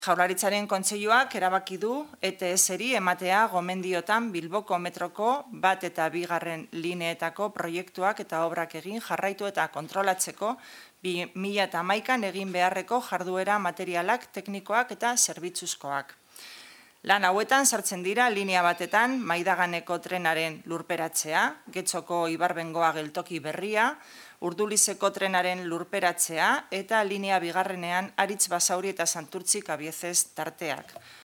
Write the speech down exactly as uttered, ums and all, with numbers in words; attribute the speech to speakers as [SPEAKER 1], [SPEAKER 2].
[SPEAKER 1] Jaurlaritzaren kontseiluak erabaki du E T S-eri ematea gomendiotan Bilboko metroko bat eta bigarren lineetako proiektuak eta obrak egin jarraitu eta kontrolatzeko bi mila hamaikan egin beharreko jarduera materialak, teknikoak eta zerbitzuzkoak. Lan hauetan sartzen dira linea batetan Maidaganeko trenaren lurperatzea, Getxoko Ibarbengoa geltoki berria, Urdulizeko trenaren lurperatzea eta linea bigarrenean Aritz Basauri eta Santurtzi Kabiezes tarteak.